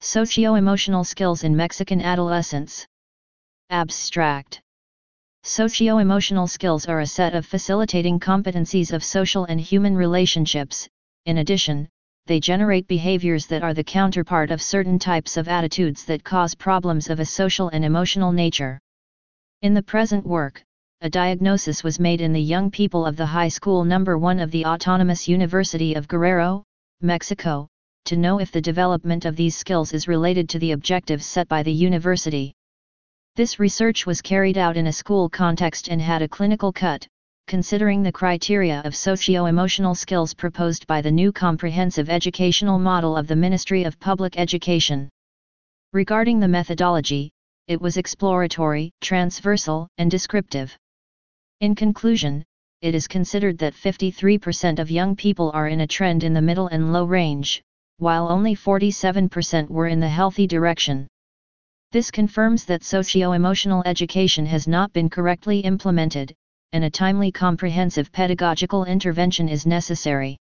Socio-emotional skills in Mexican adolescence. Abstract. Socio-emotional skills are a set of facilitating competencies of social and human relationships. In addition, they generate behaviors that are the counterpart of certain types of attitudes that cause problems of a social and emotional nature. In the present work, a diagnosis was made in the young people of the High School No. 1 of the Autonomous University of Guerrero, Mexico, to know if the development of these skills is related to the objectives set by the university. This research was carried out in a school context and had a clinical cut, considering the criteria of socio-emotional skills proposed by the new comprehensive educational model of the Ministry of Public Education. Regarding the methodology, it was exploratory, transversal, and descriptive. In conclusion, it is considered that 53% of young people are in a trend in the middle and low range, while only 47% were in the healthy direction. This confirms that socio-emotional education has not been correctly implemented, and a timely comprehensive pedagogical intervention is necessary.